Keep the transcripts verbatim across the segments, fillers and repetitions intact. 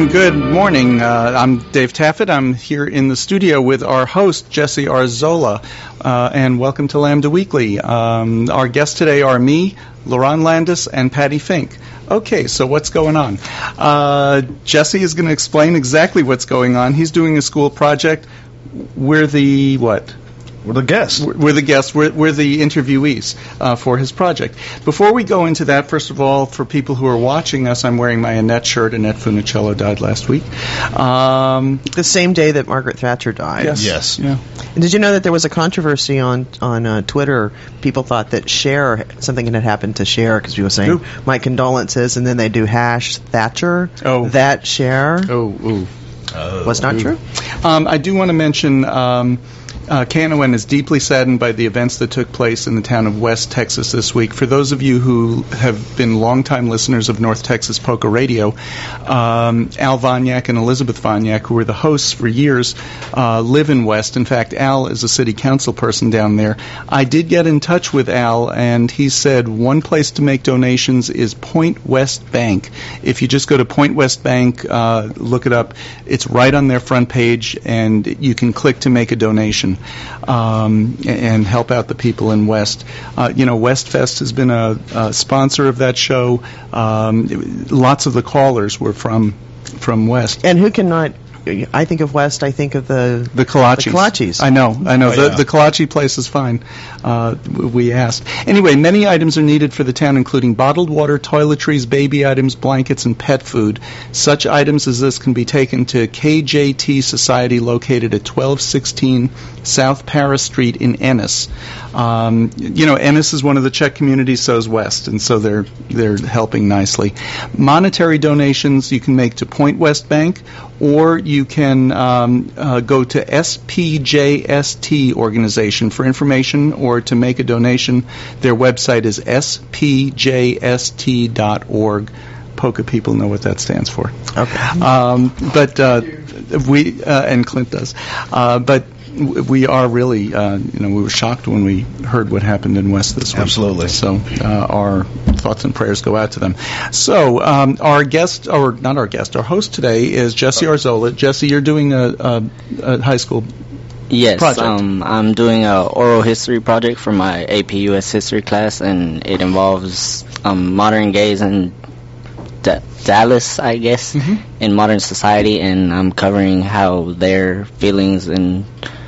And good morning. Uh, I'm Dave Taffet. I'm here in the studio with our host, Jesse Arzola. Uh, and welcome to Lambda Weekly. Um, our guests today are me, Laron Landis, and Patty Fink. Okay, so what's going on? Uh, Jesse is going to explain exactly what's going on. He's doing a school project. We're the what? We're the guests. We're the guests. We're, we're the interviewees uh, for his project. Before we go into that, first of all, for people who are watching us, I'm wearing my Annette shirt. Annette Funicello died last week. Um, the same day that Margaret Thatcher died. Yes. Yes. Yeah. And did you know that there was a controversy on on uh, Twitter? People thought that Cher, something had happened to Cher, because we were saying, Who? my condolences, and then they do hash Thatcher. Oh. That Cher. Oh, ooh. Oh. Was not true? Um, I do want to mention um, uh, K N O N is deeply saddened by the events that took place in the town of West Texas this week. For those of you who have been longtime listeners of North Texas Polka Radio, um, Al Vonyak and Elizabeth Vonyak, who were the hosts for years, uh, live in West. In fact, Al is a city council person down there. I did get in touch with Al, and he said one place to make donations is Point West Bank. If you just go to Point West Bank, uh, look it up. It's right on their front page, and you can click to make a donation um, and help out the people in West. Uh, you know, West Fest has been a, a sponsor of that show. Um, lots of the callers were from from West. And who cannot... I think of West, I think of the... The Kolaches. The Kolaches. I know, I know. Oh, the, yeah. the Kolache place is fine. Uh, we asked. Anyway, many items are needed for the town, including bottled water, toiletries, baby items, blankets, and pet food. Such items as this can be taken to K J T Society, located at twelve sixteen South Paris Street in Ennis. Um, you know, Ennis is one of the Czech communities, so is West, and so they're they're helping nicely. Monetary donations you can make to Point West Bank, or you can um, uh, go to S P J S T organization for information or to make a donation. Their website is S P J S T dot org. Polka people know what that stands for. Okay. Um, but uh, we uh, and Clint does. Uh, but we are really, uh, you know, we were shocked when we heard what happened in West this week. Absolutely. So uh, our thoughts and prayers go out to them. So um, our guest, or not our guest, our host today is Jesse Arzola. Jesse, you're doing a, a, a high school Yes, project. um, I'm doing a oral history project for my A P U S history class, and it involves um, modern gays in D- Dallas, I guess, Mm-hmm. in modern society, and I'm covering how their feelings and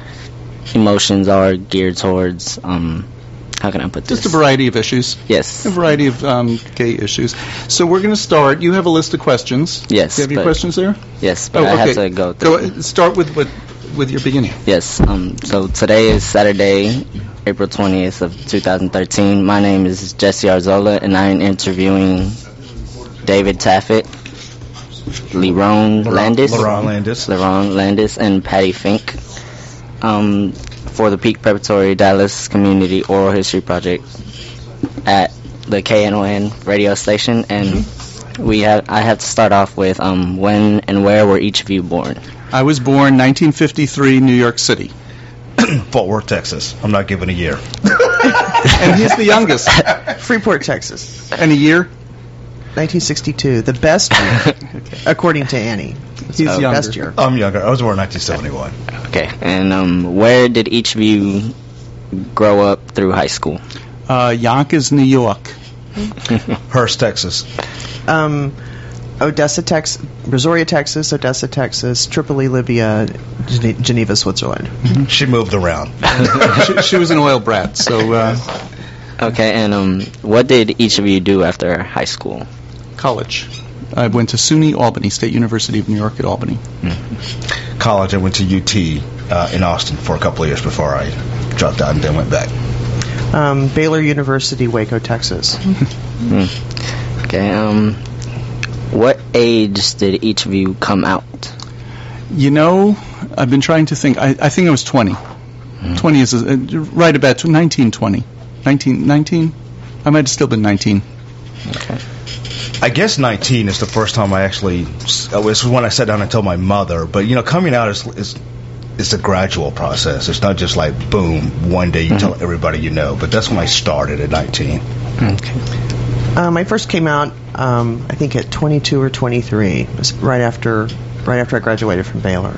emotions are geared towards, um, how can I put this? Just a variety of issues. Yes. A variety of um, gay issues. So we're going to start. You have a list of questions. Yes, Do you have your but- questions there? Yes, but Oh, I okay. have to go through. Go, start with, with with your beginning. Yes. Um. So today is Saturday, April twentieth of two thousand thirteen. My name is Jesse Arzola, and I'm interviewing David Taffet, Leron Landis, Laron Landis. Leron Landis, and Patty Fink, um, for the Peak Preparatory Dallas Community Oral History Project at the K N O N radio station. And we have I have to start off with um, when and where were each of you born? I was born nineteen fifty-three, New York City. Fort Worth, Texas. I'm not giving a year. And he's the youngest. Freeport, Texas. And a year? nineteen sixty-two. The best year, according to Annie. He's So, younger. Best year. I'm younger. I was born in nineteen seventy-one. Okay, and um, where did each of you grow up through high school? Uh, Yonkers, New York. Hearst, Texas. Um, Odessa, Texas, Brazoria, Texas, Odessa, Texas, Tripoli, Libya, Gene- Geneva, Switzerland. She moved around. she, she was an oil brat, so uh, Okay, and um, what did each of you do after high school? college. I went to SUNY Albany, State University of New York at Albany. College, I went to U T uh, in Austin for a couple of years before I dropped out and then went back. Um, Baylor University, Waco, Texas. Hmm. Okay, um, what age did each of you come out? You know, I've been trying to think. I, I think I was twenty. Hmm. twenty is a, right about nineteen, twenty. nineteen, nineteen? I might have still been nineteen. Okay. I guess nineteen is the first time I actually, this was when I sat down and told my mother, but you know, coming out is, is, is a gradual process. It's not just like, boom, one day you Mm-hmm. tell everybody you know, but that's when I started at nineteen. Okay. Um, I first came out, um, I think, at twenty-two or twenty-three. It was right after, right after I graduated from Baylor.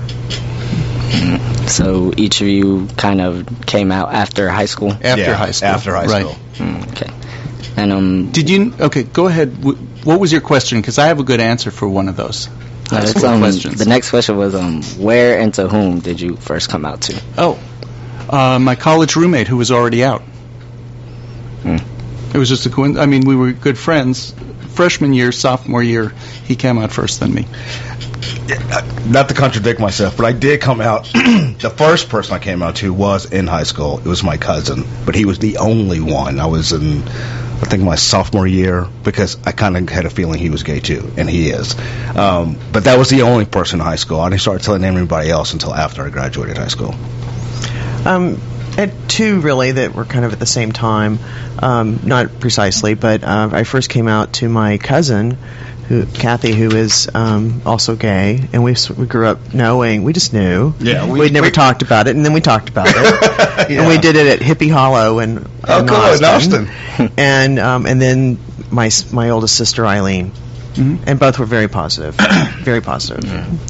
So each of you kind of came out after high school? After Yeah, high school. After high Right. school. Mm, okay. And um, Did you? Okay, go ahead. Wh- What was your question? Because I have a good answer for one of those. uh, High it's, school um, questions. the next question was um, where and to whom did you first come out to? Oh, uh, my college roommate who was already out. Hmm. It was just a coincidence. I mean, we were good friends. Freshman year, sophomore year, he came out first than me. Not to contradict myself, but I did come out. The first person I came out to was in high school. It was my cousin, but he was the only one. I was in, I think, my sophomore year because I kind of had a feeling he was gay too, and he is. Um, but that was the only person in high school. I didn't start telling anybody else until after I graduated high school. Um, I had two really that were kind of at the same time, um, not precisely, but uh, I first came out to my cousin, who Kathy, who is um, also gay, and we s- we grew up knowing. We just knew. Yeah, we- we'd never we- talked about it, and then we talked about it, Yeah. and we did it at Hippie Hollow and Oh, in cool, in Austin. Austin. and um, and then my s- my oldest sister Eileen, Mhm. and both were very positive, very positive.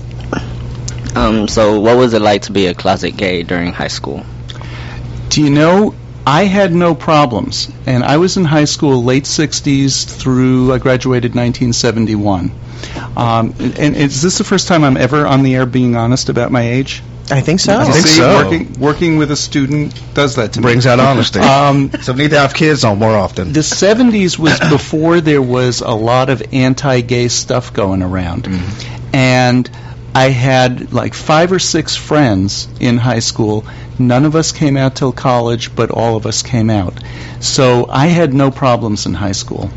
Um, so what was it like to be a closet gay during high school? Do you know, I had no problems, and I was in high school late sixties through, I graduated nineteen seventy-one. Um, and is this the first time I'm ever on the air being honest about my age? I think so. I You think see, so. Working, working with a student does that to me. Brings out honesty. Um, So we need to have kids on more often. The seventies was before there was a lot of anti-gay stuff going around. And I had like five or six friends in high school. None of us came out till college, but all of us came out. So I had no problems in high school.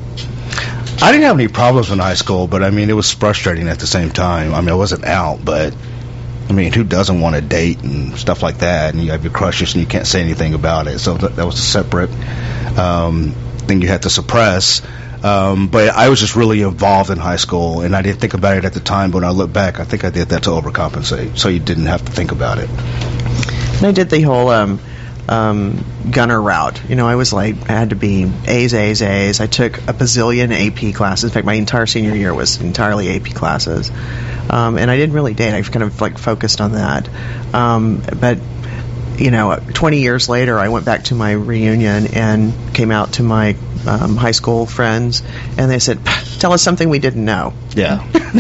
I didn't have any problems in high school, but I mean, it was frustrating at the same time. I mean, I wasn't out, but I mean, who doesn't want to date and stuff like that? And you have your crushes and you can't say anything about it. So that, that was a separate um, thing you had to suppress. Um, but I was just really involved in high school, and I didn't think about it at the time. But when I look back, I think I did that to overcompensate, so you didn't have to think about it. And I did the whole um, um, gunner route. You know, I was like, I had to be A's, A's, A's. I took a bazillion A P classes. In fact, my entire senior year was entirely A P classes. Um, and I didn't really date. I kind of like focused on that. Um, but, you know, twenty years later, I went back to my reunion and came out to my um, high school friends, and they said, tell us something we didn't know. Yeah. yeah,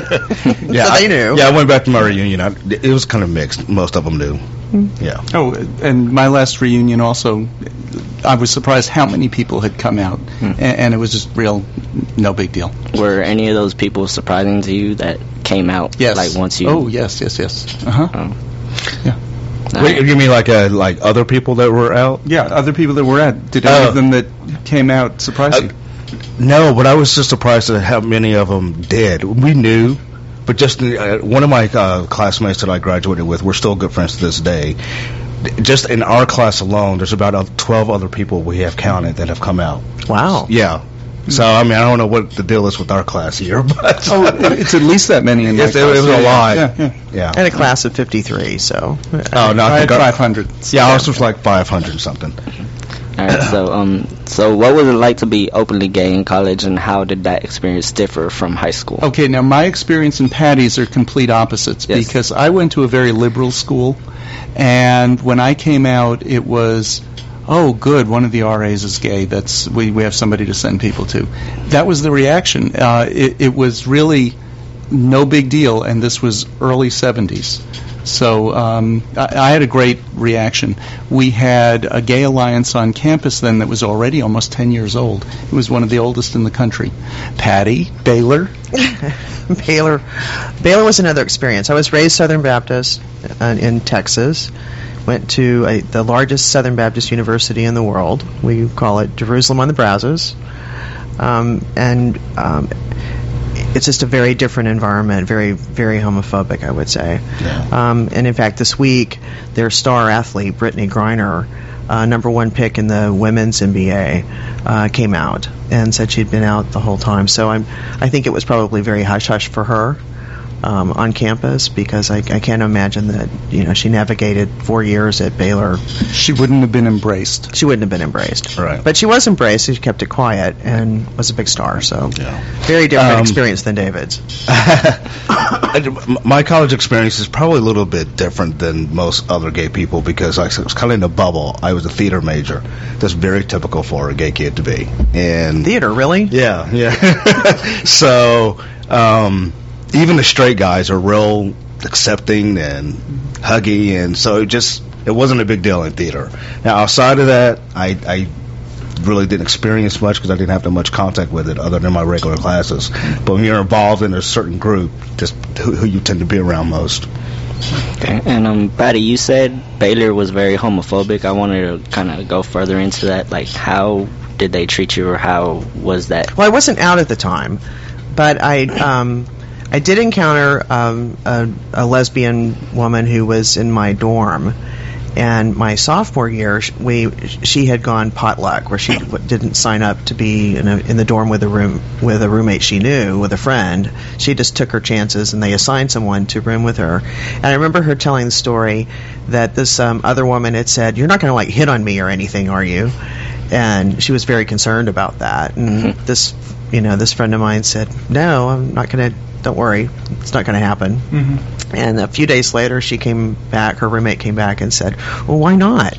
So they I, knew. Yeah, I went back to my reunion. I, it was kind of mixed. Most of them knew. Yeah. Oh, and my last reunion also, I was surprised how many people had come out. And, and it was just real, no big deal. Were any of those people surprising to you that came out? Yes. Like once you. Oh, yes, yes, yes. Uh-huh. Oh. Yeah. Wait, you mean like uh, like other people that were out? Yeah, other people that were at. Did any Oh. of them that came out surprise you? No, but I was just surprised at how many of them did. We knew, but just uh, one of my uh, classmates that I graduated with, we're still good friends to this day. Just in our class alone, there's about uh, twelve other people we have counted that have come out. Wow. Yeah. So, I mean, I don't know what the deal is with our class here, but... Oh, it's at least that many in my Yes, it class. was a Yeah, lot. Yeah, yeah. yeah. I had a class of fifty-three, so. Oh, no, I I had think our- five hundred. Yeah, ours was like five hundred something. All right. So um, so what was it like to be openly gay in college, and how did that experience differ from high school? Okay, now my experience and Patty's are complete opposites Yes. because I went to a very liberal school, and when I came out, it was, oh, good, one of the R As is gay. That's we, we have somebody to send people to. That was the reaction. Uh, it, it was really no big deal, and this was early seventies. So um, I, I had a great reaction. We had a gay alliance on campus then that was already almost ten years old. It was one of the oldest in the country. Patty, Baylor. Baylor, Baylor was another experience. I was raised Southern Baptist uh, in Texas. Went to a, the largest Southern Baptist university in the world. We call it Jerusalem on the Brazos, um, and um, it's just a very different environment. Very, very homophobic, I would say. Yeah. Um, and in fact, this week, their star athlete Brittany Griner, uh, number one pick in the women's N B A, uh, came out and said she'd been out the whole time. So I'm, I think it was probably very hush hush for her. um, on campus, because I, I can't imagine that, you know, she navigated four years at Baylor. She wouldn't have been embraced. She wouldn't have been embraced. Right. But she was embraced. She kept it quiet and was a big star. So Yeah. very different Um, experience than David's. My college experience is probably a little bit different than most other gay people because I was kind of in a bubble. I was a theater major. That's very typical for a gay kid to be. And Theater, really? yeah, yeah. So um, even the straight guys are real accepting and huggy, and so it just it wasn't a big deal in theater. Now outside of that, I. I really didn't experience much because I didn't have that much contact with it other than my regular classes. But when you're involved in a certain group, just who, who you tend to be around most. Okay. And um, Patty, you said Baylor was very homophobic. I wanted to kind of go further into that. Like, how did they treat you, or how was that? Well, I wasn't out at the time, but I um, I did encounter um, a, a lesbian woman who was in my dorm. And my sophomore year, sh- we she had gone potluck, where she w- didn't sign up to be in, a, in the dorm with a room with a roommate she knew, with a friend. She just took her chances, and they assigned someone to room with her. And I remember her telling the story that this um, other woman had said, "You're not going to like hit on me or anything, are you?" And she was very concerned about that. And this, you know, this friend of mine said, "No, I'm not going to. Don't worry, it's not going to happen." Mm-hmm. And a few days later, she came back, her roommate came back and said, "Well, why not?"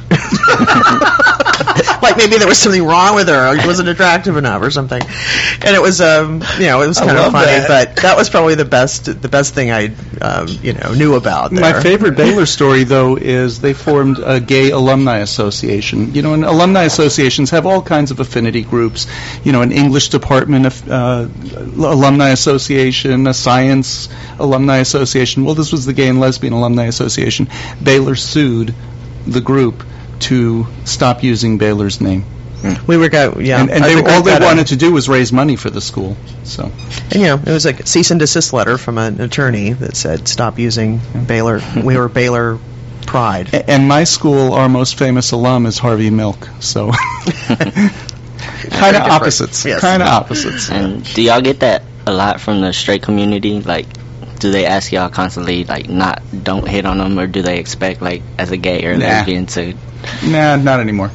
Like maybe there was something wrong with her, or she wasn't attractive enough or something. And it was, um, you know, it was I kind of love funny, that. but that was probably the best, the best thing I, um, you know, knew about there. My favorite Baylor story, though, is they formed a gay alumni association. You know, and alumni associations have all kinds of affinity groups. You know, an English department of, uh, alumni association, a science alumni association. Well, this was the Gay and Lesbian Alumni Association. Baylor sued the group to stop using Baylor's name. We were go, yeah, and and I they, think all we've they got a- wanted to do was raise money for the school. So, And, you know, it was like a cease and desist letter from an attorney that said, "Stop using Baylor." We were Baylor Pride. A- and my school, our most famous alum is Harvey Milk. So, kind of different. opposites. Yes. Kind of opposites. And do y'all get that a lot from the straight community? Like, do they ask y'all constantly, like, not, don't hit on them, or do they expect, like, as a gay or Nah. lesbian to... Nah, not anymore.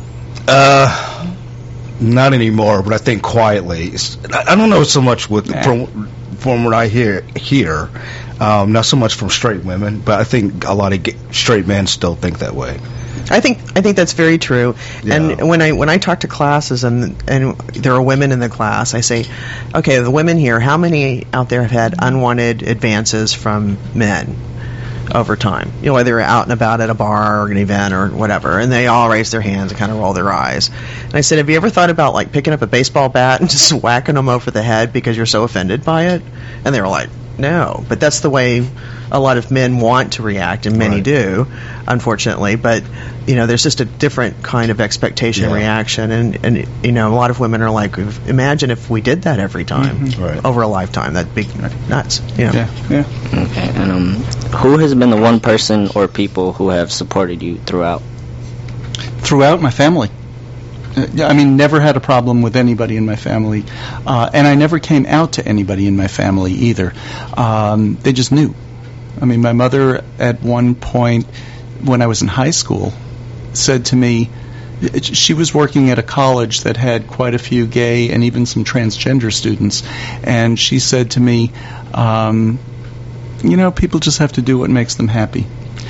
Uh, not anymore, but I think quietly. It's, I I don't know so much with Nah. from from what I hear here. Um, not so much from straight women, but I think a lot of gay, straight men still think that way. I think I think that's very true. Yeah. And when I when I talk to classes and and there are women in the class, I say, okay, the women here, how many out there have had unwanted advances from men over time? You know, whether they're out and about at a bar or an event or whatever, and they all raise their hands and kind of roll their eyes. And I said, have you ever thought about like picking up a baseball bat and just whacking them over the head because you're so offended by it? And they were like, no. But that's the way a lot of men want to react, and many Right. do, unfortunately. But you know, there's just a different kind of expectation and Yeah. reaction, and and you know, a lot of women are like, imagine if we did that every time Right. over a lifetime. That'd be nuts. You know? Yeah, yeah. Okay, and um, who has been the one person or people who have supported you throughout? Throughout my family. Uh, yeah, I mean, never had a problem with anybody in my family, uh, and I never came out to anybody in my family either. Um, they just knew. I mean, my mother at one point, when I was in high school, said to me, it- she was working at a college that had quite a few gay and even some transgender students, and she said to me, um, you know, people just have to do what makes them happy.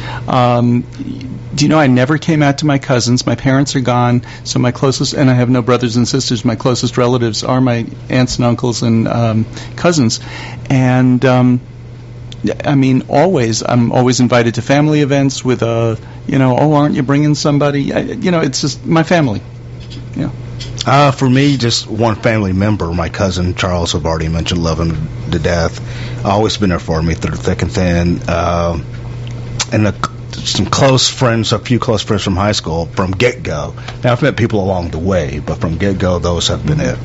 Um, do you know, I never came out to my cousins. My parents are gone, so my closest, and I have no brothers and sisters. My closest relatives are my aunts and uncles and um, cousins. And, um, I mean, always, I'm always invited to family events with a, you know, oh, aren't you bringing somebody? I, you know, it's just my family. Yeah. Uh, for me, just one family member, my cousin Charles, I've already mentioned, love him to death. Always been there for me through thick and thin. Um, and a, some close friends, a few close friends from high school from get-go. Now, I've met people along the way, but from get-go, those have been it.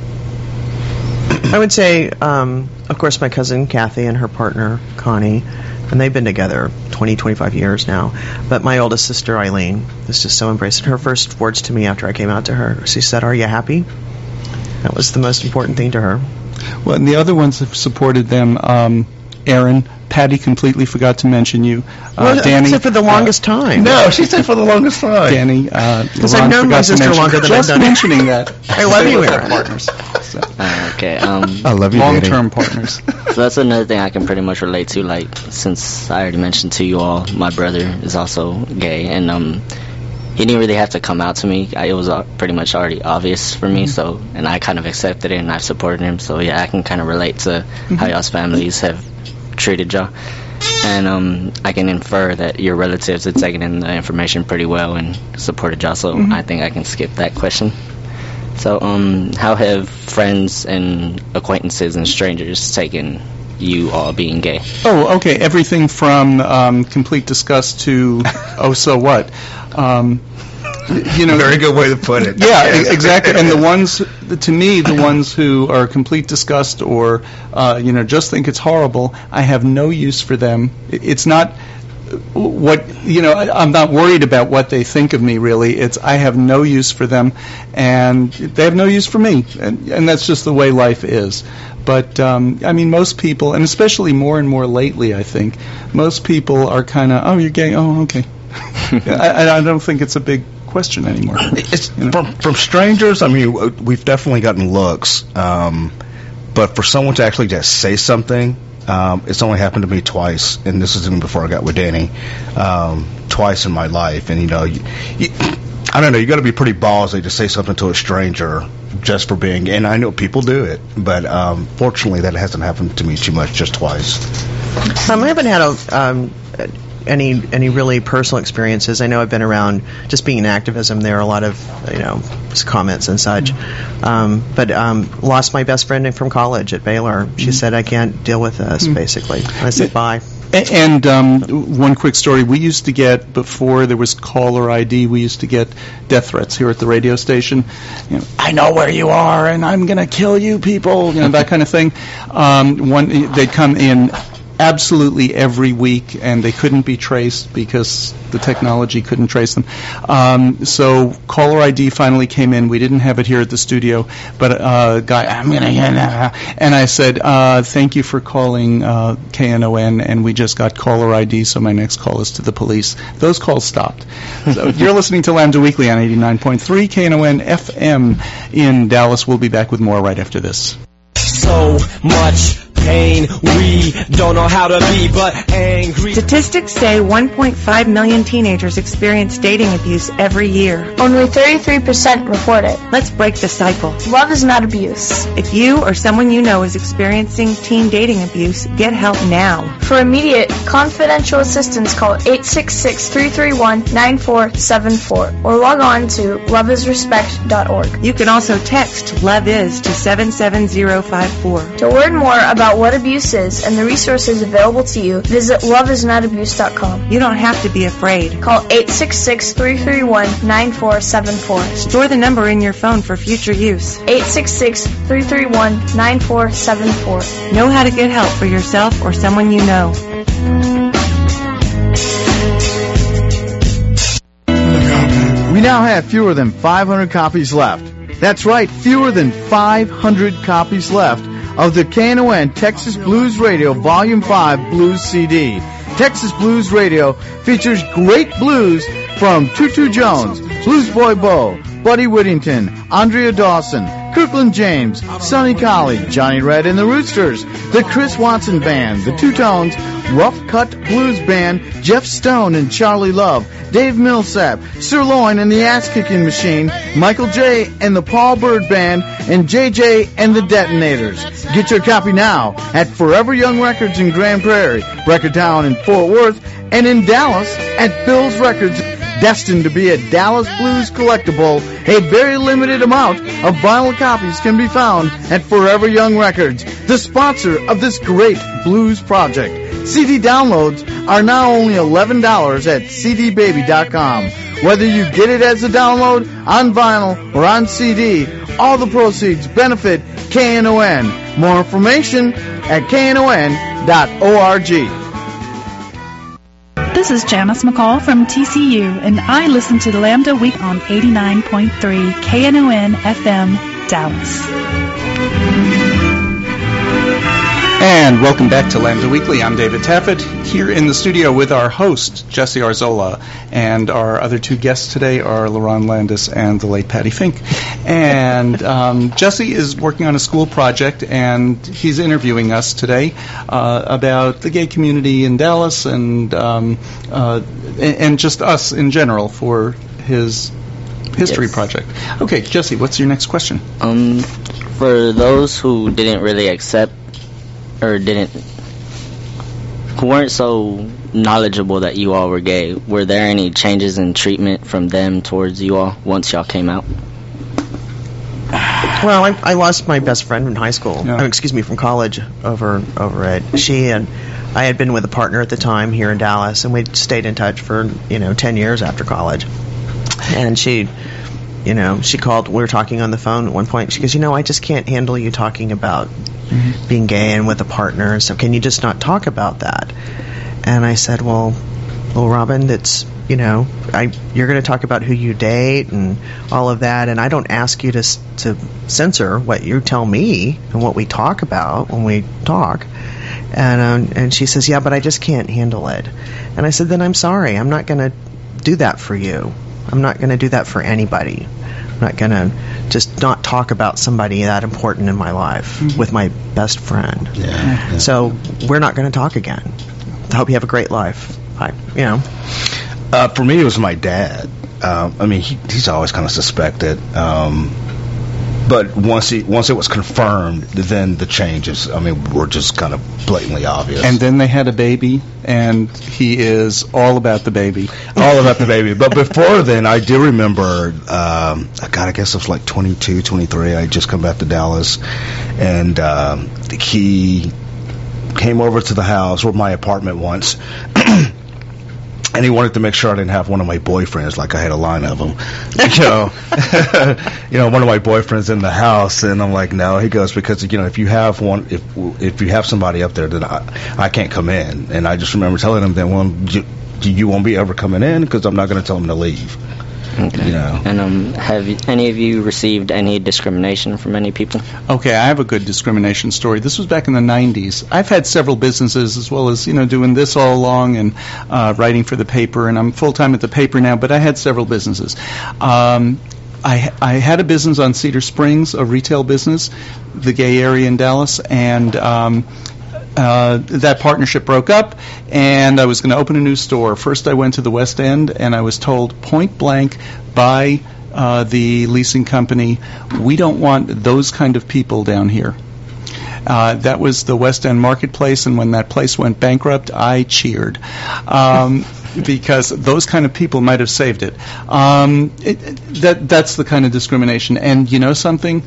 I would say, um, of course, my cousin Kathy and her partner Connie, and they've been together twenty, twenty-five years now. But my oldest sister Eileen is just so embraced. Her first words to me after I came out to her, she said, "Are you happy?" That was the most important thing to her. Well, and the other ones have supported them. Um, Aaron, Patty completely forgot to mention you. Uh, Well, Danny, except for the longest time. No, she said for the longest time. Danny, uh, Because LaRon I've known my forgot to sister mention- longer than I've just done it. mentioning that. I love you, We're Aaron. partners. So, Uh, okay. Um, I love you, Danny. long-term partners. so that's another thing I can pretty much relate to. Like, since I already mentioned to you all, my brother is also gay, and um, he didn't really have to come out to me. I, it was uh, pretty much already obvious for me. So, and I kind of accepted it, and I've supported him. So yeah, I can kind of relate to how y'all's families have treated y'all. And um, I can infer that your relatives had taken in the information pretty well and supported y'all, so I think I can skip that question. So um, how have friends and acquaintances and strangers taken you all being gay? Oh, okay. Everything from um, complete disgust to, oh, so what? Um, you know, Very good way to put it. Yeah, e- exactly. And the ones, to me, the ones who are complete disgust or, uh, you know, just think it's horrible, I have no use for them. I- It's not what, you know, I- I'm not worried about what they think of me, really. It's I have no use for them, and they have no use for me. And, and that's just the way life is. But, um, I mean, most people, and especially more and more lately, I think, most people are kind of, oh, you're gay, oh, okay. I, I don't think it's a big question anymore. It's You know? from from strangers. I mean, w- we've definitely gotten looks, um, but for someone to actually just say something, um, it's only happened to me twice, and this is even before I got with Danny, um, twice in my life. And you know, you, you, I don't know, you got to be pretty ballsy to say something to a stranger just for being. And I know people do it, but um, fortunately, that hasn't happened to me too much, just twice. Um, I haven't had a, um, any any really personal experiences. I know I've been around just being in activism. There are a lot of you know comments and such. Um, but um, lost my best friend from college at Baylor. She said I can't deal with this. Basically, I said bye. A- And um, one quick story: we used to get, before there was caller I D, we used to get death threats here at the radio station. You know, I know where you are, and I'm going to kill you, people. You know, that kind of thing. Um, one, they'd come in absolutely every week, and they couldn't be traced because the technology couldn't trace them. Um, so caller I D finally came in. We didn't have it here at the studio, but a uh, guy, I'm gonna, and I said, uh, thank you for calling uh, K N O N, and we just got caller I D, so my next call is to the police. Those calls stopped. So you're listening to Lambda Weekly on eighty-nine point three K N O N F M in Dallas. We'll be back with more right after this. So much pain, we don't know how to be but angry. Statistics say one point five million teenagers experience dating abuse every year. Only thirty-three percent report it. Let's break the cycle. Love is not abuse. If you or someone you know is experiencing teen dating abuse, get help now. For immediate, confidential assistance, call eight six six, three three one, nine four seven four or log on to love is respect dot org. You can also text Love Is to seven seven zero five four. To learn more about what abuse is and the resources available to you, visit love is not abuse dot com. You don't have to be afraid. Call eight six six, three three one, nine four seven four. Store the number in your phone for future use. eight six six, three three one, nine four seven four. Know how to get help for yourself or someone you know. We now have fewer than five hundred copies left. That's right, fewer than five hundred copies left of the K N O N Texas Blues Radio Volume five Blues C D. Texas Blues Radio features great blues from Tutu Jones, Blues Boy Bo, Buddy Whittington, Andrea Dawson, Kirkland James, Sonny Collie, Johnny Red and the Roosters, the Chris Watson Band, the Two Tones, Rough Cut Blues Band, Jeff Stone and Charlie Love, Dave Millsap, Sirloin and the Ass Kicking Machine, Michael J. and the Paul Bird Band, and J J and the Detonators. Get your copy now at Forever Young Records in Grand Prairie, Record Town in Fort Worth, and in Dallas at Bill's Records. Destined to be a Dallas Blues collectible, a very limited amount of vinyl copies can be found at Forever Young Records, the sponsor of this great blues project. C D downloads are now only eleven dollars at c d baby dot com. Whether you get it as a download, on vinyl, or on C D, all the proceeds benefit K N O N. More information at k n o n dot org. This is Janice McCall from T C U, and I listen to Lambda Week on eighty-nine point three K N O N F M, Dallas. And welcome back to Lambda Weekly. I'm David Taffet, here in the studio with our host, Jesse Arzola, and our other two guests today are LaRon Landis and the late Patty Fink. And um, Jesse is working on a school project, and he's interviewing us today uh, about the gay community in Dallas and um, uh, and just us in general for his history Yes. project. Okay, Jesse, what's your next question? Um, for those who didn't really accept or didn't, who weren't so knowledgeable that you all were gay, were there any changes in treatment from them towards you all once y'all came out? Well, I, I lost my best friend in high school. Yeah. Oh, excuse me, from college over over it. She and I had been with a partner at the time here in Dallas, and we'd stayed in touch for you know ten years after college. And she, you know, she called. We were talking on the phone at one point. She goes, "You know, I just can't handle you talking about mm-hmm. being gay and with a partner. And so can you just not talk about that?" And I said, "Well, well, Robin, that's." You know, I, you're going to talk about who you date and all of that, and I don't ask you to to censor what you tell me and what we talk about when we talk. And um, and she says, yeah, but I just can't handle it. And I said, then I'm sorry. I'm not going to do that for you. I'm not going to do that for anybody. I'm not going to just not talk about somebody that important in my life mm-hmm. with my best friend. Yeah, yeah. So we're not going to talk again. I hope you have a great life. I, you know. Uh, for me, it was my dad. Um, I mean, he, he's always kind of suspected. Um, but once he once it was confirmed, then the changes, I mean, were just kind of blatantly obvious. And then they had a baby, and he is all about the baby. All about the baby. But before then, I do remember, um, God, I guess it was like twenty-two, twenty-three. I had just come back to Dallas, and um, he came over to the house, or my apartment once, and he wanted to make sure I didn't have one of my boyfriends, like I had a line of them. You know, you know, one of my boyfriends in the house, and I'm like, no. He goes, because you know, if you have one, if if you have somebody up there, then I, I can't come in. And I just remember telling him that, well, you, you won't be ever coming in because I'm not going to tell him to leave. Okay. You know. And um, have you, any of you received any discrimination from any people? Okay, I have a good discrimination story. This was back in the nineties. I've had several businesses as well as, you know, doing this all along and uh, writing for the paper, and I'm full-time at the paper now, but I had several businesses. Um, I, I had a business on Cedar Springs, a retail business, the gay area in Dallas, and um, Uh, that partnership broke up, and I was going to open a new store. First, I went to the West End, and I was told point blank by uh, the leasing company, we don't want those kind of people down here. Uh, that was the West End Marketplace, and when that place went bankrupt, I cheered. Um, because those kind of people might have saved it. Um, it, it that that's the kind of discrimination. And you know something?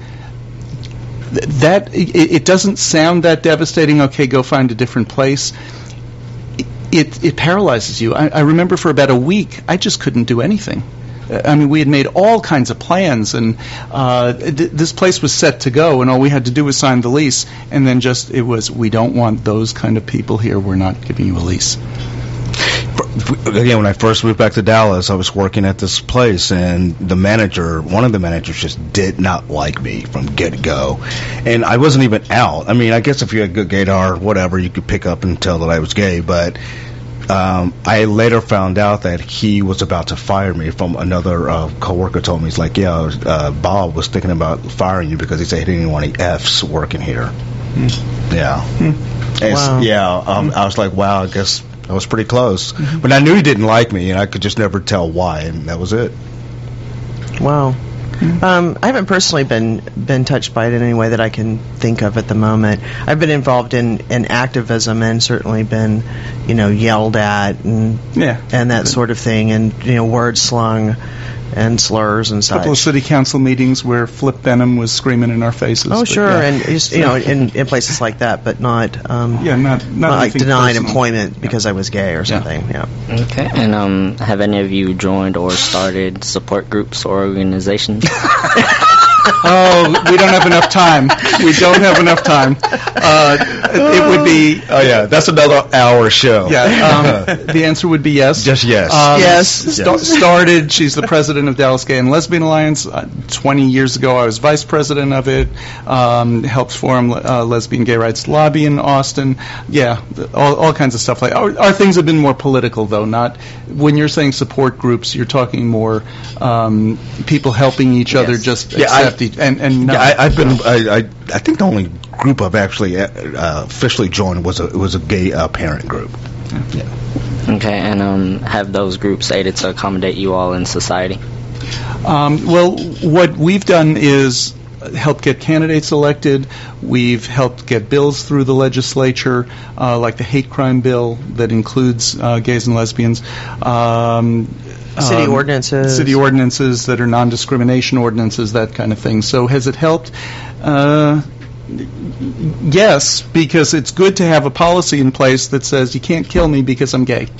That it, it doesn't sound that devastating. Okay, go find a different place. It it paralyzes you. I, I remember for about a week, I just couldn't do anything. I mean, we had made all kinds of plans, and uh, th- this place was set to go, and all we had to do was sign the lease, and then just it was, we don't want those kind of people here. We're not giving you a lease. Again, when I first moved back to Dallas, I was working at this place, and the manager, one of the managers, just did not like me from get-go. And I wasn't even out. I mean, I guess if you had good gaydar or whatever, you could pick up and tell that I was gay. But um, I later found out that he was about to fire me from another uh, coworker told me. He's like, yeah, uh, Bob was thinking about firing you because he said he didn't want any Fs working here. Hmm. Yeah. Hmm. And Wow. Yeah, um, I was like, wow, I guess I was pretty close. Mm-hmm. But I knew he didn't like me, and I could just never tell why, and that was it. Wow. Um, I haven't personally been been touched by it in any way that I can think of at the moment. I've been involved in, in activism and certainly been, you know, yelled at and Yeah. and that sort of thing, and you know, words slung and slurs and A such. couple of city council meetings where Flip Benham was screaming in our faces. Oh, but sure, yeah. and just, you know, in, in places like that, but not, um, Yeah, not- not like anything denied personal. employment because I was gay or something. Yeah. Okay. And um, have any of you joined or started support groups or organizations? Oh, we don't have enough time. We don't have enough time. Uh, it would be. Oh yeah, that's another hour show. Yeah. Um, the answer would be yes. Just yes. Um, Yes. sta- started. She's the president of Dallas Gay and Lesbian Alliance. Uh, Twenty years ago, I was vice president of it. Um, helped form uh, Lesbian Gay Rights Lobby in Austin. Yeah, th- all, all kinds of stuff like. Our, our things have been more political, though. Not when you're saying support groups, you're talking more um, people helping each other. Yes. Just Yeah, I- accept each and and no, Yeah, I, I've been. I, I I think the only group I've actually uh, officially joined was a was a gay uh, parent group. Okay, and um, have those groups aided to accommodate you all in society? Um, well, what we've done is help get candidates elected. We've helped get bills through the legislature, uh, like the hate crime bill that includes uh, gays and lesbians. Um, City um, ordinances. City ordinances that are non-discrimination ordinances, that kind of thing. So has it helped? Uh, yes, because it's good to have a policy in place that says you can't kill me because I'm gay.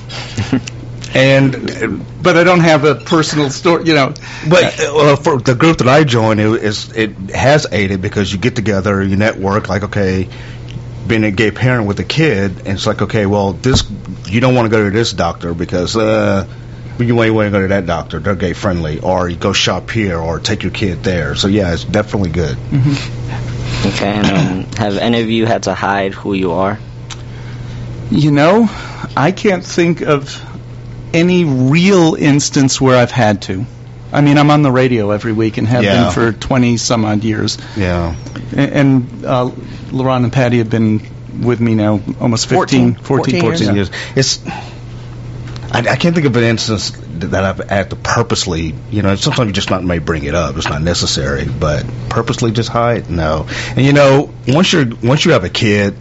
And but I don't have a personal story, you know. But uh, for the group that I joined, it is it has aided because you get together, you network. Like, okay, being a gay parent with a kid, and it's like, okay, well, this you don't want to go to this doctor because uh, you want to go to that doctor. They're gay friendly, or you go shop here, or take your kid there. So yeah, it's definitely good. Mm-hmm. Okay, and um, have any of you had to hide who you are? You know, I can't think of any real instance where I've had to. I mean, I'm on the radio every week and have Yeah. been for twenty some odd years. Yeah. And, and uh, LaRon and Patty have been with me now almost fifteen, fourteen, fourteen, fourteen years. years. It's I, I can't think of an instance that I've had to purposely, you know, sometimes you just not may bring it up. It's not necessary, but purposely just hide, no. And you know, once you're once you have a kid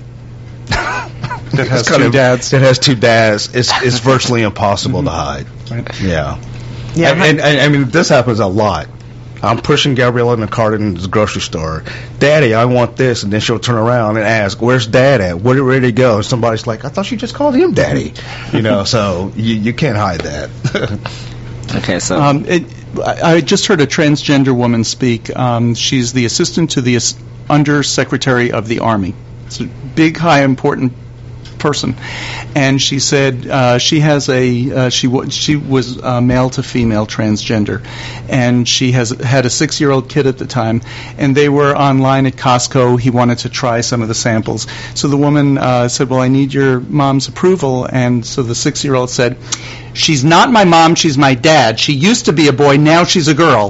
That has it's kind two of- dads. that has two dads, it's it's virtually impossible to hide. Right. Yeah. Yeah, and, and, and I mean, this happens a lot. I'm pushing Gabriella in the cart in the grocery store. Daddy, I want this, and then she'll turn around and ask, "Where's Dad at? Where where did he go?" And somebody's like, "I thought you just called him Daddy." You know, so you you can't hide that. Okay, so Um, it, I I just heard a transgender woman speak. Um, she's the assistant to the as- Undersecretary of the Army. It's a big, high, important person, and she said uh, she has a uh, she w- she was uh, male to female transgender, and she has had a six-year-old kid at the time, and they were online at Costco. He wanted to try some of the samples, so the woman uh, said, "Well, I need your mom's approval," and so the six-year-old said, "She's not my mom, she's my dad. She used to be a boy, now she's a girl."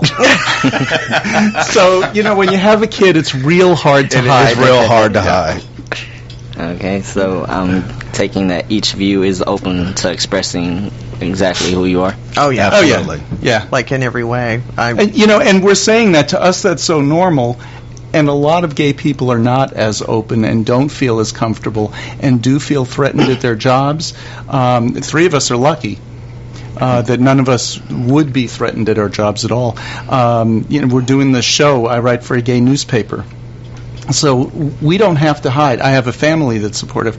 So, you know, when you have a kid, it's real hard to It hide. is real hard to hide. okay, so I'm taking that each view is open to expressing exactly who you are. Oh yeah. Oh, yeah. Absolutely. Yeah. Like in every way. I, And, you know, and we're saying that to us, that's so normal. And a lot of gay people are not as open and don't feel as comfortable and do feel threatened at their jobs. Um, three of us are lucky uh, that none of us would be threatened at our jobs at all. Um, you know, we're doing this show. I write for a gay newspaper. So we don't have to hide. I have a family that's supportive.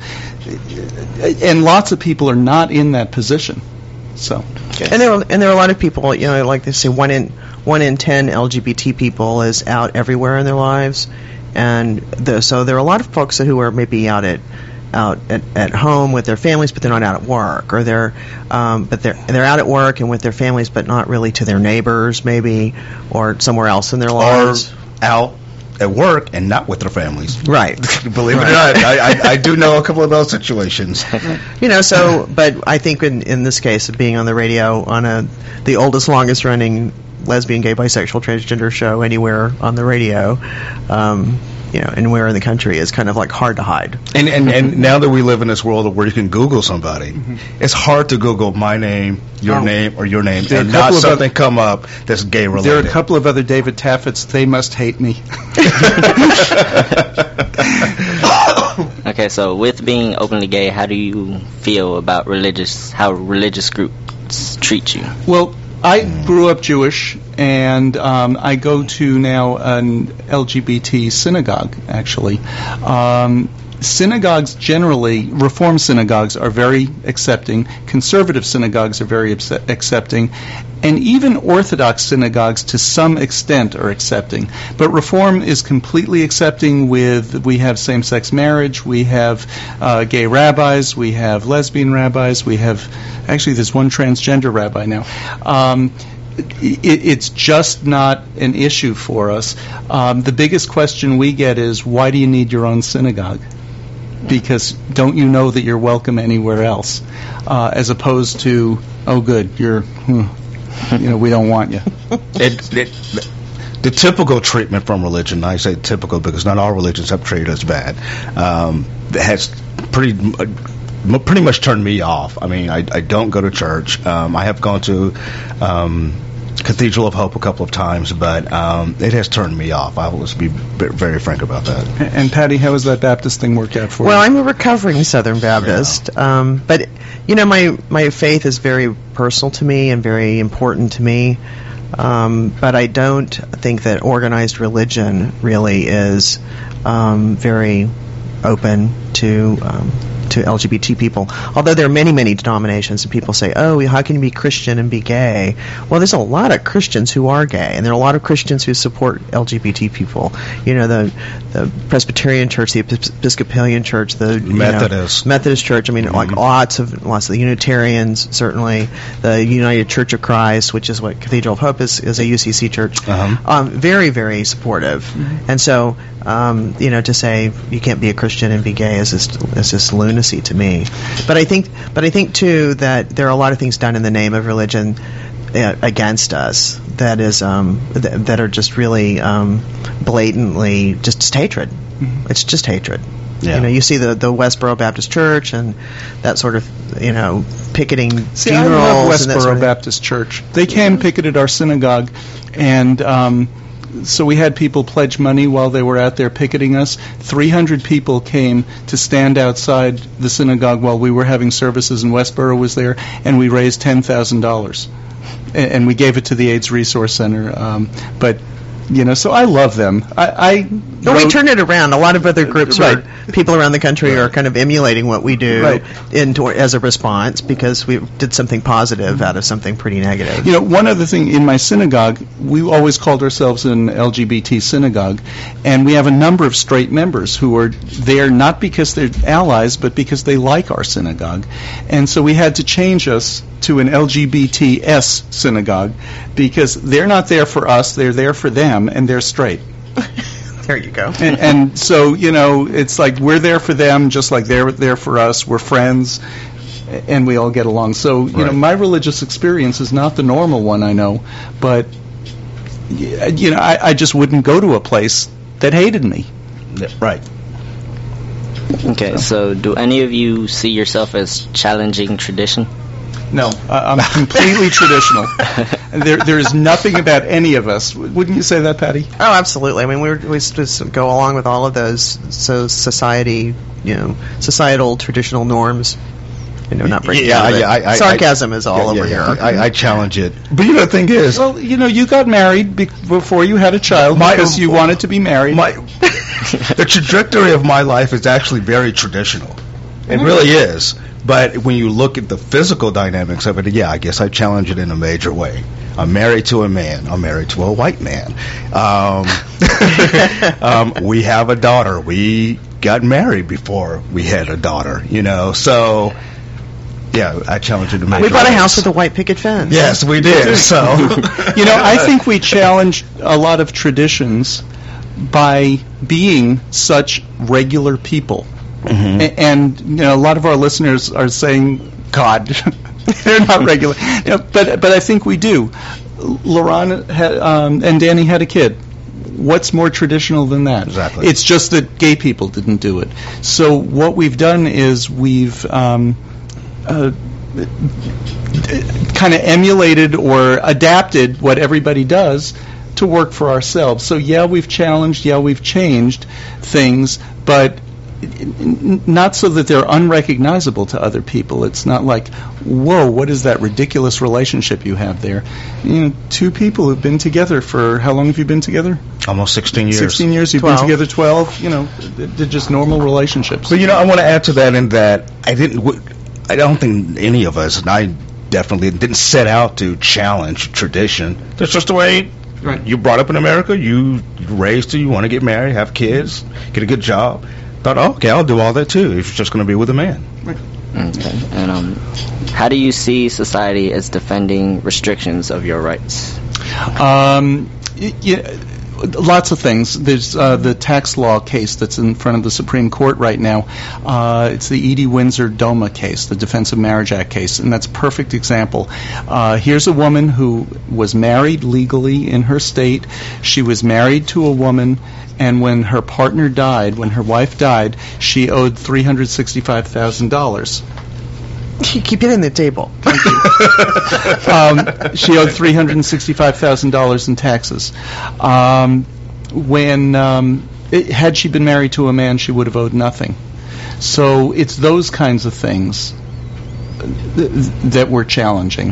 And lots of people are not in that position. So. and there are, and there are a lot of people, you know, like they say, one in one in ten L G B T people is out everywhere in their lives, and the, so there are a lot of folks who are maybe out at out at, at home with their families, but they're not out at work, or they're um, but they're they're out at work and with their families, but not really to their neighbors, maybe, or somewhere else in their Or lives. out at work and not with their families. Right. Believe it or not, I, I, I do know a couple of those situations. You know, so, but I think in, in this case of being on the radio on a the oldest, longest running lesbian, gay, bisexual, transgender show anywhere on the radio, um, you know, anywhere in the country is kind of like hard to hide. And, and and now that we live in this world where you can Google somebody, it's hard to Google my name, your Oh. name, or your name, There are and a not couple of something come up that's gay related. There are a couple of other David Taffets. They must hate me. Okay, so with being openly gay, how do you feel about religious, how religious groups treat you? Well, I grew up Jewish, and um, I go to now an L G B T synagogue, actually. Um, synagogues generally, Reform synagogues are very accepting, conservative synagogues are very acce- accepting, and even Orthodox synagogues to some extent are accepting. But Reform is completely accepting with, we have same-sex marriage, we have uh, gay rabbis, we have lesbian rabbis, we have, actually there's one transgender rabbi now. Um, It, it's just not an issue for us. Um, the biggest question we get is, why do you need your own synagogue? Because don't you know that you're welcome anywhere else? Uh, as opposed to, oh, good, you're, hmm, you know, we don't want you. it, it, the typical treatment from religion, I say typical because not all religions have treated us bad, um, has pretty uh, pretty much turned me off. I mean, I, I don't go to church. Um, I have gone to um, Cathedral of Hope a couple of times, but um, it has turned me off. I will just be very frank about that. And Patty, how has that Baptist thing worked out for well, you? Well, I'm a recovering Southern Baptist, yeah. um, but you know, my my faith is very personal to me and very important to me. Um, but I don't think that organized religion really is um, very open to um, to L G B T people. Although there are many, many denominations, and people say, oh, how can you be Christian and be gay? Well, there's a lot of Christians who are gay, and there are a lot of Christians who support L G B T people. You know, the the Presbyterian Church, the Episcopalian Church, the Methodist you know, Methodist Church. I mean, mm-hmm. like lots of lots of the Unitarians, certainly the United Church of Christ, which is what Cathedral of Hope is, is a U C C church. Uh-huh. Um, very, very supportive, mm-hmm. and so. Um, you know, to say you can't be a Christian and be gay is just is just lunacy to me. But I think, but I think too that there are a lot of things done in the name of religion uh, against us that is um, th- that are just really um, blatantly just, just hatred. Mm-hmm. It's just hatred. Yeah. You know, you see the, the Westboro Baptist Church and that sort of, you know, picketing see, funerals. I love Westboro sort of Baptist Church. They came, picketed our synagogue, and um, so we had people pledge money while they were out there picketing us. three hundred people came to stand outside the synagogue while we were having services, and Westboro was there, and we raised ten thousand dollars. And, and we gave it to the AIDS Resource Center. Um, but, you know, so I love them. I, I well, we turn it around. A lot of other groups, right. are, people around the country right. are kind of emulating what we do right. in, as a response because we did something positive out of something pretty negative. You know, one other thing, in my synagogue, we always called ourselves an L G B T synagogue, and we have a number of straight members who are there not because they're allies, but because they like our synagogue. And so we had to change us to an L G B T S synagogue because they're not there for us, they're there for them, and they're straight. There you go. and, and so, you know, it's like we're there for them just like they're there for us. We're friends, and we all get along. So, you right. know, my religious experience is not the normal one, I know, but, you know, I, I just wouldn't go to a place that hated me. Right. Okay, so do any of you see yourself as challenging tradition? No, uh, I'm completely traditional. There, there is nothing about any of us. Wouldn't you say that, Patty? Oh, absolutely. I mean, we we just go along with all of those. So society, you know, societal traditional norms. You know, not breaking yeah, out of it. Yeah, I, I, Sarcasm I, is all yeah, over yeah, here. Yeah. I, I challenge it. But you know, the thing is, well, you know, you got married be- before you had a child my, because you wanted to be married. My, the trajectory of my life is actually very traditional. It mm-hmm. really is. But when you look at the physical dynamics of it, yeah, I guess I challenge it in a major way. I'm married to a man. I'm married to a white man. Um, um, we have a daughter. We got married before we had a daughter, you know. So, yeah, I challenge it in a major way. We bought ways. a house with a white picket fence. Yes, we did. So, you know, I think we challenge a lot of traditions by being such regular people. Mm-hmm. A- and you know, a lot of our listeners are saying, "God, they're not regular." You know, but but I think we do. Lauren had, um, and Danny had a kid. What's more traditional than that? Exactly. It's just that gay people didn't do it. So what we've done is we've um, uh, kind of emulated or adapted what everybody does to work for ourselves. So yeah, we've challenged. Yeah, we've changed things, but not so that they're unrecognizable to other people. It's not like, whoa, what is that ridiculous relationship you have there? You know, two people who've been together for, how long have you been together? Almost sixteen years. sixteen years, you've twelve. been together twelve, you know, they're just normal relationships. But, you know, I want to add to that in that I didn't, w- I don't think any of us, and I definitely didn't set out to challenge tradition. That's just the way Right. you brought up in America. You raised to, you want to get married, have kids, get a good job. Thought, oh, okay, I'll do all that too if you're just going to be with a man. Right. Okay. And um, how do you see society as defending restrictions of your rights? Um, y- y- lots of things. There's uh, the tax law case that's in front of the Supreme Court right now. Uh, it's the Edie Windsor-Doma case, the Defense of Marriage Act case, and that's a perfect example. Uh, here's a woman who was married legally in her state. She was married to a woman, and when her partner died, when her wife died, she owed three hundred sixty-five thousand dollars. You keep hitting the table. um, she owed three hundred sixty-five thousand dollars in taxes. Um, when um, it, had she been married to a man, she would have owed nothing. So it's those kinds of things th- that we're challenging.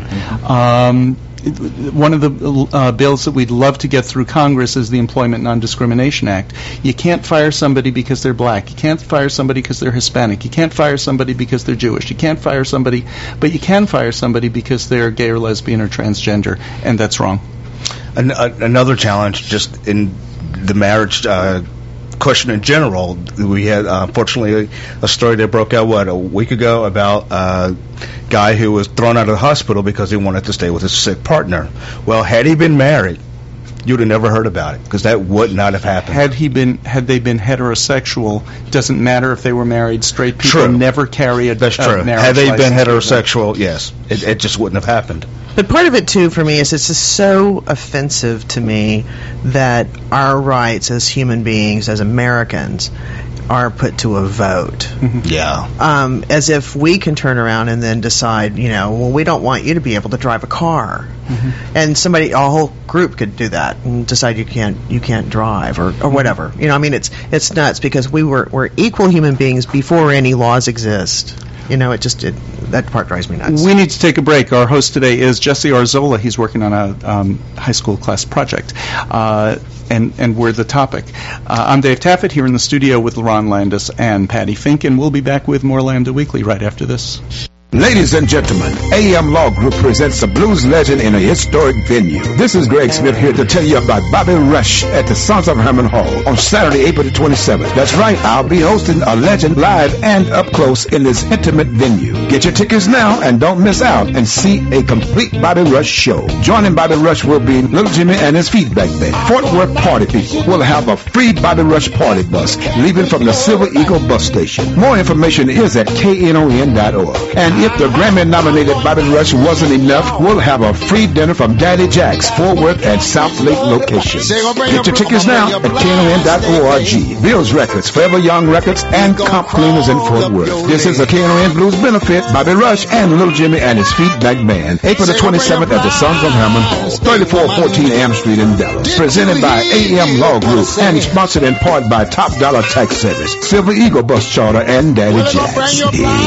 Um, one of the uh, bills that we'd love to get through Congress is the Employment Non-Discrimination Act. You can't fire somebody because they're black. You can't fire somebody because they're Hispanic. You can't fire somebody because they're Jewish. You can't fire somebody, but you can fire somebody because they're gay or lesbian or transgender, and that's wrong. An- a- another challenge just in the marriage uh, question in general, we had uh, unfortunately a story that broke out, what, a week ago about a guy who was thrown out of the hospital because he wanted to stay with his sick partner. Well, had he been married, you'd have never heard about it because that would not have happened. Had he been, had they been heterosexual, doesn't matter if they were married. Straight people True. never carry a, That's a true. marriage Had they been license. heterosexual, yes, it, it just wouldn't have happened. But part of it, too, for me, is it's just so offensive to me that our rights as human beings, as Americans, are put to a vote. Yeah. Um, as if we can turn around and then decide, you know, well, we don't want you to be able to drive a car. Mm-hmm. And somebody, a whole group could do that and decide you can't you can't drive or, or whatever. You know, I mean, it's it's nuts because we were we're equal human beings before any laws exist. You know, it just it, that part drives me nuts. We need to take a break. Our host today is Jesse Arzola. He's working on a um, high school class project, uh, and and we're the topic. Uh, I'm Dave Taffet here in the studio with Ron Landis and Patty Fink, and we'll be back with more Lambda Weekly right after this. Ladies and gentlemen, A M Law Group presents a blues legend in a historic venue. This is Greg Smith here to tell you about Bobby Rush at the Sons of Herman Hall on Saturday, April the twenty-seventh. That's right, I'll be hosting a legend live and up close in this intimate venue. Get your tickets now and don't miss out and see a complete Bobby Rush show. Joining Bobby Rush will be Little Jimmy and his Feedback Band. Fort Worth Party People will have a free Bobby Rush party bus leaving from the Silver Eagle bus station. More information is at K N O N dot org. And if the Grammy-nominated Bobby Rush wasn't enough, we'll have a free dinner from Daddy Jack's Fort Worth and South Lake locations. Get your tickets now at K N O N dot org. Bills Records, Forever Young Records, and Comp Cleaners in Fort Worth. This is a K N O N Blues benefit. Bobby Rush and Little Jimmy and his Feedback Band. April the twenty-seventh at the Sons of Herman Hall, thirty-four fourteen Am Street in Dallas. Presented by A M Law Group and sponsored in part by Top Dollar Tax Service, Silver Eagle Bus Charter, and Daddy Jack's.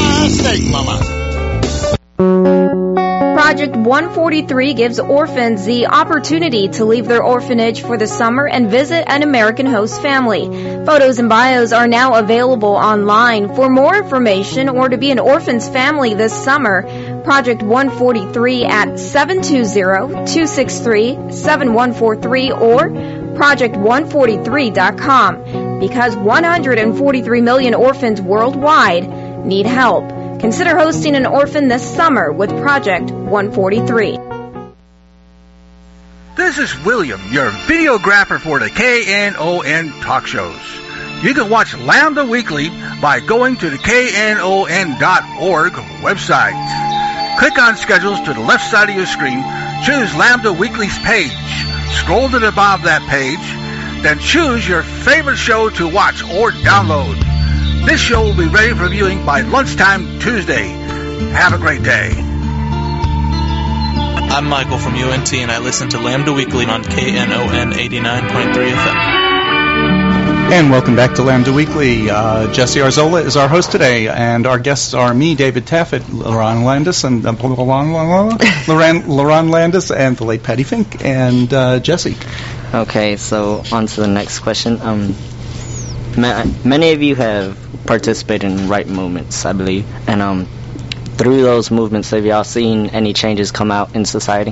Project one forty-three gives orphans the opportunity to leave their orphanage for the summer and visit an American host family. Photos and bios are now available online. For more information or to be an orphan's family this summer, Project one forty-three at seven two zero, two six three, seven one four three or project one forty-three dot com. Because one hundred forty-three million orphans worldwide need help. Consider hosting an orphan this summer with Project one forty-three. This is William, your videographer for the K N O N talk shows. You can watch Lambda Weekly by going to the K N O N dot org website. Click on schedules to the left side of your screen, choose Lambda Weekly's page, scroll to the bottom of that page, then choose your favorite show to watch or download. This show will be ready for viewing by lunchtime Tuesday. Have a great day. I'm Michael from U N T, and I listen to Lambda Weekly on K N O N eighty-nine point three F M. And welcome back to Lambda Weekly. Uh, Jesse Arzola is our host today, and our guests are me, David Taffet, Loran Landis, and uh, Loran, Loran Landis, and the late Patty Fink, and uh, Jesse. Okay, so on to the next question. Um, ma- many of you have participated in right movements, I believe, and um, through those movements, have y'all seen any changes come out in society?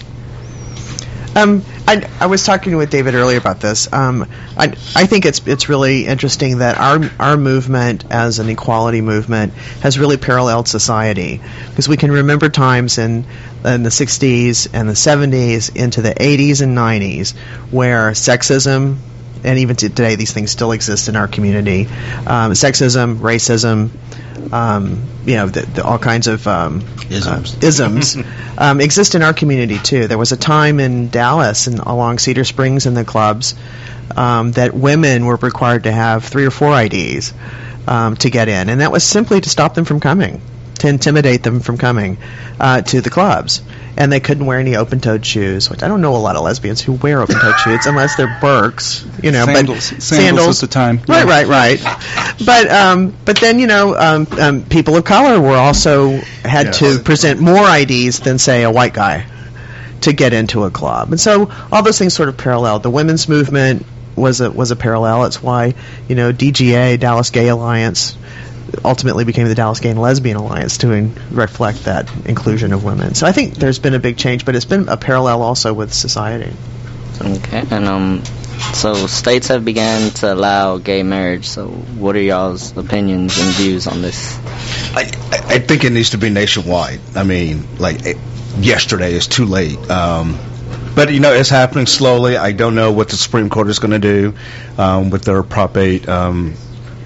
Um, I, I was talking with David earlier about this. Um, I, I think it's it's really interesting that our our movement as an equality movement has really paralleled society, because we can remember times in in the sixties and the seventies into the eighties and nineties where sexism, and even today these things still exist in our community, um, sexism, racism, um, you know, the, the, all kinds of um, isms, uh, isms um, exist in our community too. There was a time in Dallas and along Cedar Springs in the clubs um, that women were required to have three or four I Ds um, to get in, and that was simply to stop them from coming, to intimidate them from coming uh, to the clubs. And they couldn't wear any open-toed shoes, which I don't know a lot of lesbians who wear open-toed shoes unless they're Birks, you know. Sandals. But Sandals, sandals at the time. Right, right, right. But um, but then, you know, um, um, people of color were also had Yes. to present more I Ds than, say, a white guy to get into a club. And so all those things sort of paralleled. The women's movement was a was a parallel. It's why, you know, D G A, Dallas Gay Alliance, ultimately became the Dallas Gay and Lesbian Alliance to in- reflect that inclusion of women. So I think there's been a big change, but it's been a parallel also with society. Okay, and um, so states have begun to allow gay marriage. So what are y'all's opinions and views on this? I, I I think it needs to be nationwide. I mean, like it, yesterday is too late. Um, but you know, it's happening slowly. I don't know what the Supreme Court is going to do um, with their Prop eight. Um,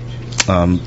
um,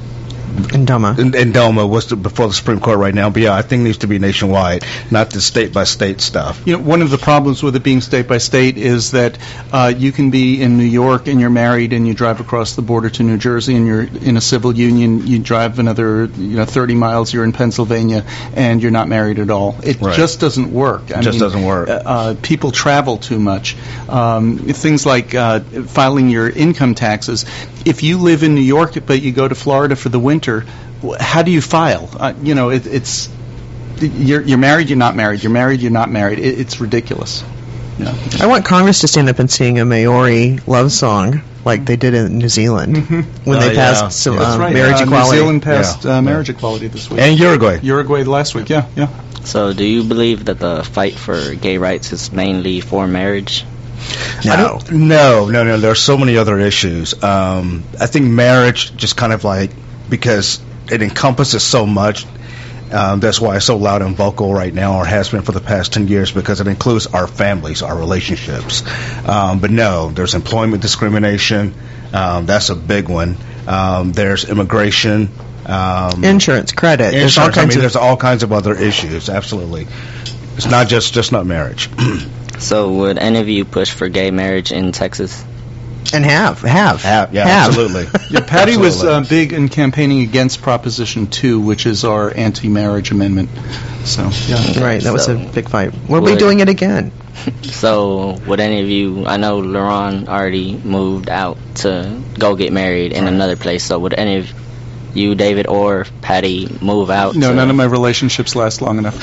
Indoma. In, Indoma was the, before the Supreme Court right now, but yeah, I think it needs to be nationwide, not the state by state stuff. You know, one of the problems with it being state by state is that uh, you can be in New York and you're married and you drive across the border to New Jersey and you're in a civil union. You drive another, you know, thirty miles. You're in Pennsylvania and you're not married at all. It Right. just doesn't work. It just doesn't work. Uh, uh, people travel too much. Um, things like uh, filing your income taxes. If you live in New York but you go to Florida for the winter, wh- how do you file? Uh, you know, it, it's you're, you're married, you're not married. You're married, you're not married. It, it's ridiculous. You know? I want Congress to stand up and sing a Maori love song like they did in New Zealand Mm-hmm. when Oh, they yeah. passed some, Yeah. uh, That's right. marriage uh, equality. New Zealand passed Yeah. uh, marriage equality this week. And Uruguay. Uruguay last week. Yeah, yeah. So do you believe that the fight for gay rights is mainly for marriage? I don't, no, no, no. There are so many other issues. Um, I think marriage just kind of like, because it encompasses so much, um, that's why it's so loud and vocal right now, or has been for the past ten years, because it includes our families, our relationships. Um, but no, there's employment discrimination. Um, that's a big one. Um, there's immigration. Um, Insurance, credit. Insurance. There's all I kinds mean, of there's all kinds of other issues. Absolutely. It's not just, just not marriage. So would any of you push for gay marriage in Texas? and have have have yeah have. absolutely. Yeah, Patty was Absolutely. uh, big in campaigning against Proposition two, which is our anti-marriage amendment. So, yeah. Right, that was So, a big fight. We'll be would- doing it again. So, would any of you? I know Laron already moved out to go get married in another place. So, would any of you, David or Patty, move out? No, to, none of my relationships last long enough.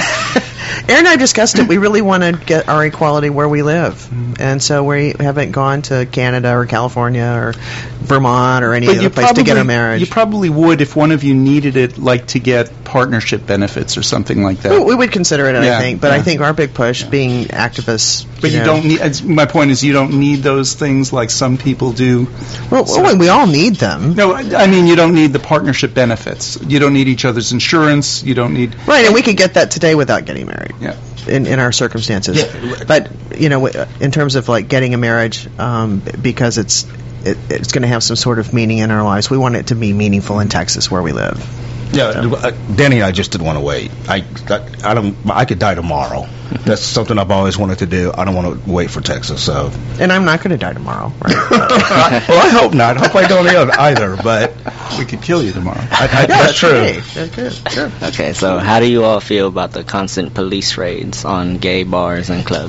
Aaron and I discussed it. We really want to get our equality where we live, and so we haven't gone to Canada or California or Vermont or any But other you place to get probably- a marriage. You probably would if one of you needed it, like to get partnership benefits or something like that. we, we would consider it, Yeah, I think, but I yeah. think our big push, being activists, But you know- don't need. it's- My point is, you don't need those things like some people do. Well, well, we all need them. No, I I mean you don't need the partnership benefits. You don't need each other's insurance. You don't need. Right, and we could get that today without getting married. Yeah. In, in our circumstances, but you know, w- in terms of like getting a marriage, um, because it's it, it's going to have some sort of meaning in our lives. We want it to be meaningful in Texas where we live. Yeah, uh, Danny and I just didn't want to wait. I, I, I don't. I could die tomorrow. That's something I've always wanted to do. I don't want to wait for Texas. So, And I'm not going to die tomorrow. Right? I, well, I hope not. I hope I don't either. But we could kill you tomorrow. I, I, Yeah, that's true. okay. That's good. Sure. Okay, so how do you all feel about the constant police raids on gay bars and clubs?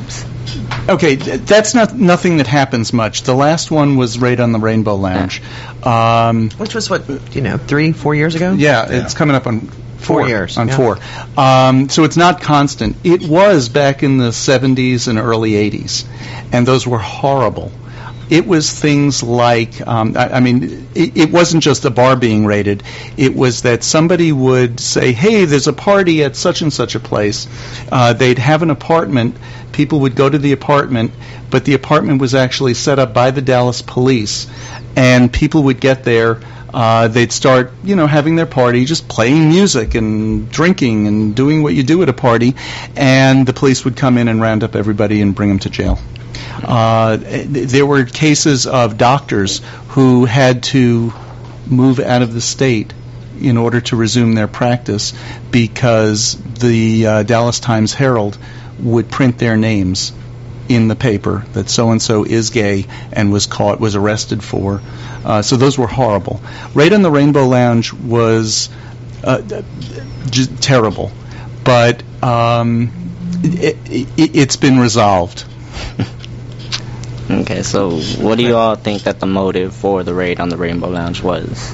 Okay, th- that's not nothing that happens much. The last one was Raid on the Rainbow Lounge. Um, Which was, what, you know, three, four years ago? Yeah, yeah. It's coming up on four. Four years. On yeah. four. Um, so it's not constant. It was back in the seventies and early eighties, and those were horrible. It was things like, um, I, I mean, it, it wasn't just a bar being raided. It was that somebody would say, hey, there's a party at such and such a place. Uh, they'd have an apartment. People would go to the apartment, but the apartment was actually set up by the Dallas police, and people would get there. Uh, they'd start, you know, having their party, just playing music and drinking and doing what you do at a party, and the police would come in and round up everybody and bring them to jail. Uh, there were cases of doctors who had to move out of the state in order to resume their practice because the uh, Dallas Times Herald would print their names in the paper that so-and-so is gay and was caught, was arrested for. Uh, so those were horrible. Raid on the Rainbow Lounge was uh, j- terrible, but um, it, it, it's been resolved. Okay, so what do you all think that the motive for the raid on the Rainbow Lounge was?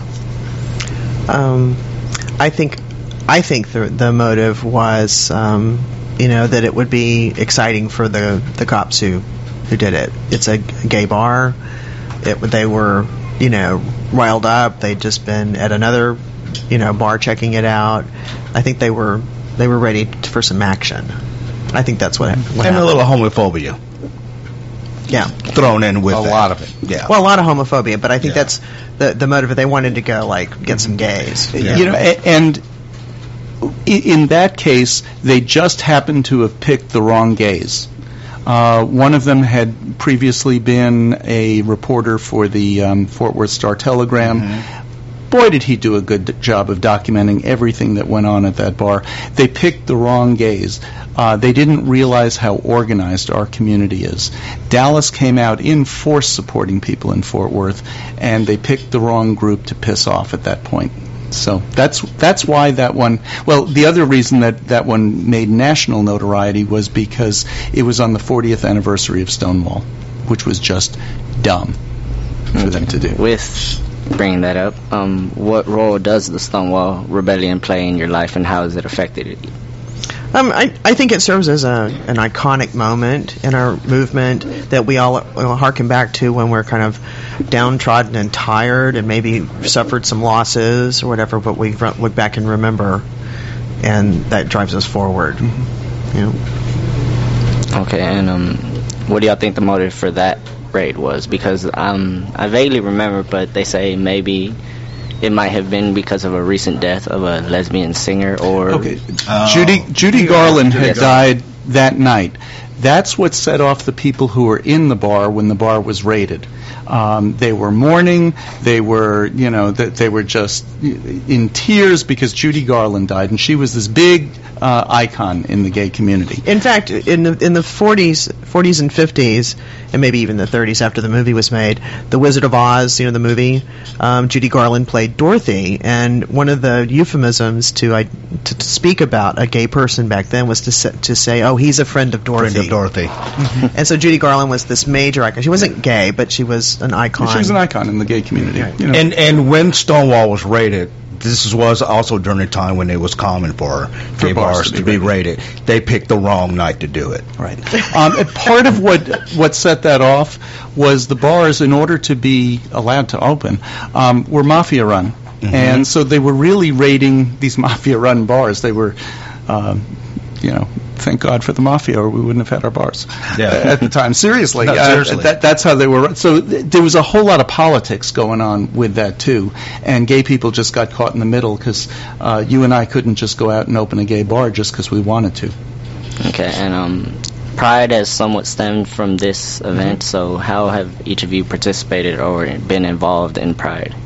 Um, I think, I think the the motive was, um, you know, that it would be exciting for the, the cops who who did it. It's a gay bar. It they were, you know, riled up. They'd just been at another, you know, bar checking it out. I think they were they were ready t- for some action. I think that's what, what and happened. a little homophobia. Yeah, thrown in with a that. lot of it. Yeah, well, a lot of homophobia, but I think yeah. that's the the motive. They wanted to go like get some gays. Yeah. You know, and in that case, they just happened to have picked the wrong gays. Uh, one of them had previously been a reporter for the um, Fort Worth Star-Telegram. Mm-hmm. Boy, did he do a good job of documenting everything that went on at that bar. They picked the wrong gays. Uh, they didn't realize how organized our community is. Dallas came out in force supporting people in Fort Worth, and they picked the wrong group to piss off at that point. So that's that's why that one. Well, the other reason that that one made national notoriety was because it was on the fortieth anniversary of Stonewall, which was just dumb for them to do. With bringing that up, um, what role does the Stonewall Rebellion play in your life, and how has it affected it? Um, I, I think it serves as a an iconic moment in our movement that we all uh, harken back to when we're kind of downtrodden and tired and maybe suffered some losses or whatever, but we look back and remember, and that drives us forward. Mm-hmm. You know? Okay, and um, what do y'all think the motive for that raid was? Because um, I vaguely remember, but they say maybe it might have been because of a recent death of a lesbian singer, or okay. Oh. Judy Judy Garland yeah, Judy had Garland. died that night. That's what set off the people who were in the bar when the bar was raided. Um, they were mourning. They were, you know, they, they were just in tears because Judy Garland died, and she was this big uh, icon in the gay community. In fact, in the in the forties, forties and fifties, and maybe even the thirties after the movie was made, The Wizard of Oz, you know, the movie, um, Judy Garland played Dorothy, and one of the euphemisms to, I, to to speak about a gay person back then was to say, to say, oh, he's a friend of Dorothy. Friend of Dorothy. Mm-hmm. And so Judy Garland was this major icon. She wasn't gay, but she was an icon. She was an icon in the gay community. Right. You know. And and when Stonewall was raided, this was also during a time when it was common for, for gay bars, bars to, be, to be raided. They picked the wrong night to do it. Right. Um, and part of what what set that off was the bars, in order to be allowed to open, um, were mafia run, mm-hmm. and so they were really raiding these mafia run bars. They were. Um, You know, thank God for the mafia, or we wouldn't have had our bars yeah. at the time. Seriously, no, seriously. Uh, that, that's how they were. So th- there was a whole lot of politics going on with that too, and gay people just got caught in the middle because uh, you and I couldn't just go out and open a gay bar just because we wanted to. Okay, and um, Pride has somewhat stemmed from this event. Mm-hmm. So how have each of you participated or been involved in Pride?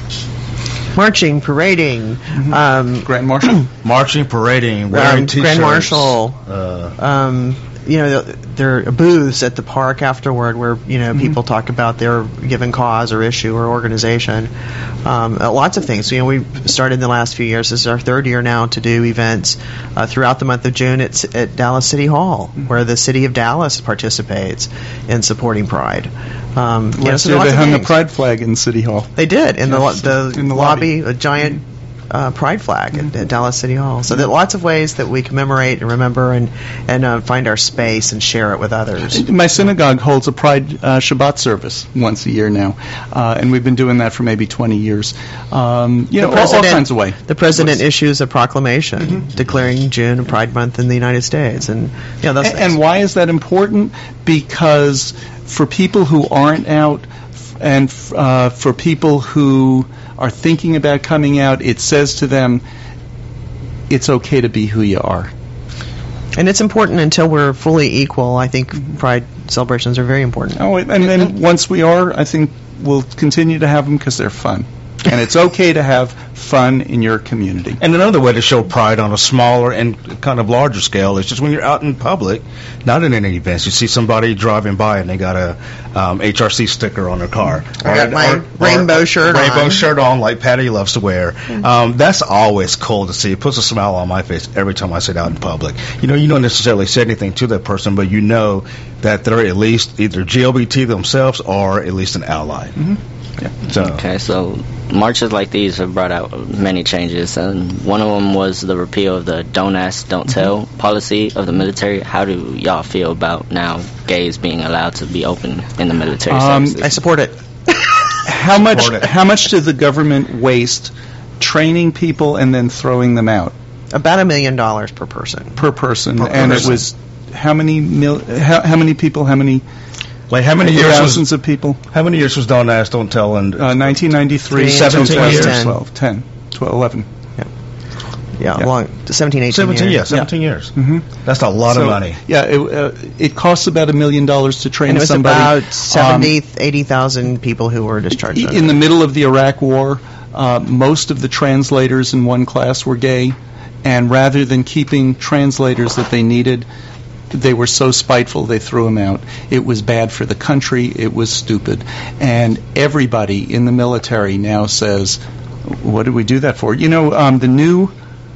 Marching, parading, mm-hmm. um, Grand Marshal, marching, parading, wearing um, t-shirts, Grand Marshal, uh, um, you know, there are booths at the park afterward where, you know, mm-hmm. people talk about their given cause or issue or organization. Um, uh, lots of things. You know, we started in the last few years. This is our third year now to do events uh, throughout the month of June at, at Dallas City Hall, mm-hmm. where the city of Dallas participates in supporting Pride. Um, Last you know, so year they hung things. a Pride flag in City Hall. They did in yes. the the, in the lobby, lobby, a giant uh, Pride flag mm-hmm. at, at Dallas City Hall. So there are lots of ways that we commemorate and remember and and uh, find our space and share it with others. My synagogue holds a Pride uh, Shabbat service once a year now, uh, and we've been doing that for maybe twenty years. Um, you the know, all, all kinds of ways. The president issues a proclamation mm-hmm. declaring June Pride Month in the United States, and you know, those and, and why is that important? Because for people who aren't out, and uh, for people who are thinking about coming out, it says to them, it's okay to be who you are. And it's important until we're fully equal. I think Pride celebrations are very important. Oh, and then once we are, I think we'll continue to have them because they're fun. And it's okay to have fun in your community. And another way to show pride on a smaller and kind of larger scale is just when you're out in public, not in any events. You see somebody driving by and they got a um, H R C sticker on their car. I got my or, rainbow or, shirt rainbow on. Rainbow shirt on like Patty loves to wear. Mm-hmm. Um, that's always cool to see. It puts a smile on my face every time I sit out in public. You know, you don't necessarily say anything to that person, but you know that they're at least either G L B T themselves or at least an ally. Mm-hmm. Yeah. So. Okay, so marches like these have brought out many changes, and one of them was the repeal of the "Don't Ask, Don't Tell" mm-hmm. policy of the military. How do y'all feel about now gays being allowed to be open in the military um, services? I support it. How much? Support it. How much did the government waste training people and then throwing them out? About a million dollars per person. Per person, per and person. It was how many mil? How, how many people? How many? Like how many years? Thousands was, of people. How many years was Don't Ask, Don't Tell? And uh, nineteen ninety-three, seventeen years, twelve, ten, twelve, eleven. Yeah, yeah, yeah. Long, seventeen, eighteen seventeen, years. yeah, seventeen yeah. years. Mm-hmm. That's a lot so, of money. Yeah, it, uh, it costs about a million dollars to train and it was somebody. About seventy, um, eighty thousand people who were discharged. In the middle of the Iraq War, uh, most of the translators in one class were gay, and rather than keeping translators that they needed, they were so spiteful they threw them out. It was bad for the country. It was stupid. And everybody in the military now says, what did we do that for? You know, um, the new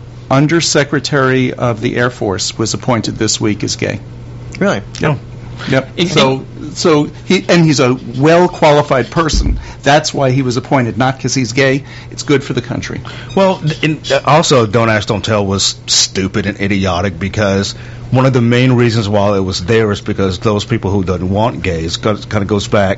Undersecretary of the Air Force was appointed this week as gay. Really? Yep. Yep. So, so he and he's a well-qualified person. That's why he was appointed, not because he's gay. It's good for the country. Well, in, also, Don't Ask, Don't Tell was stupid and idiotic because one of the main reasons why it was there is because those people who don't want gays, kind of goes back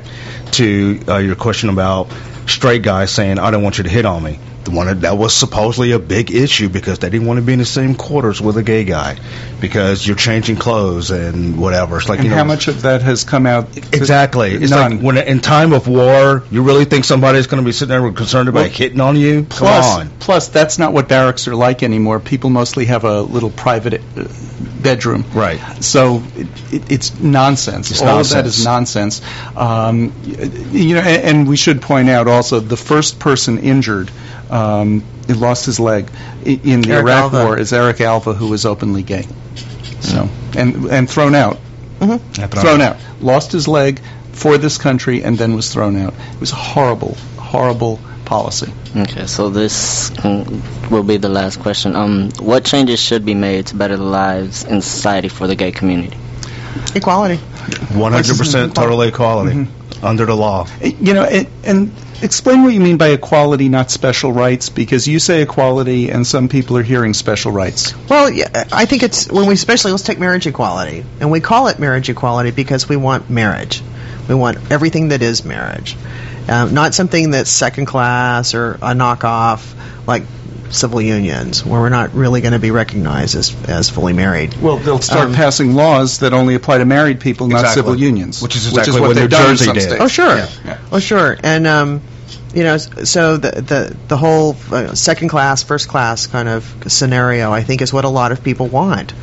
to uh, your question about straight guys saying, I don't want you to hit on me. The one that was supposedly a big issue because they didn't want to be in the same quarters with a gay guy because you're changing clothes and whatever. It's like, and you know, how much of that has come out? Exactly. It's none. like when in time of war, you really think somebody's going to be sitting there concerned about well, hitting on you? Plus, Come on. Plus, that's not what barracks are like anymore. People mostly have a little private uh, bedroom. Right. So it, it, it's nonsense. It's All nonsense. of that is nonsense. Um, you know, and, and we should point out also the first person injured. Um, he lost his leg in the Eric Iraq Alva. War is Eric Alva, who was openly gay. So and and thrown out, mm-hmm. thrown out, lost his leg for this country, and then was thrown out. It was a horrible, horrible policy. Okay, so this will be the last question. Um, what changes should be made to better the lives in society for the gay community? Equality. one hundred percent total equality mm-hmm. under the law. You know, it, and explain what you mean by equality, not special rights, because you say equality and some people are hearing special rights. Well, yeah, I think it's, when we especially, let's take marriage equality, and we call it marriage equality because we want marriage. We want everything that is marriage. Um, not something that's second class or a knockoff like civil unions, where we're not really going to be recognized as as fully married. Well, they'll start um, passing laws that only apply to married people, not exactly. civil unions, which is exactly which is what, what they've New done Jersey in some did. states. Oh, sure. Yeah. Yeah. Oh, sure. And um, you know, so the the the whole uh, second class, first class kind of scenario, I think, is what a lot of people want.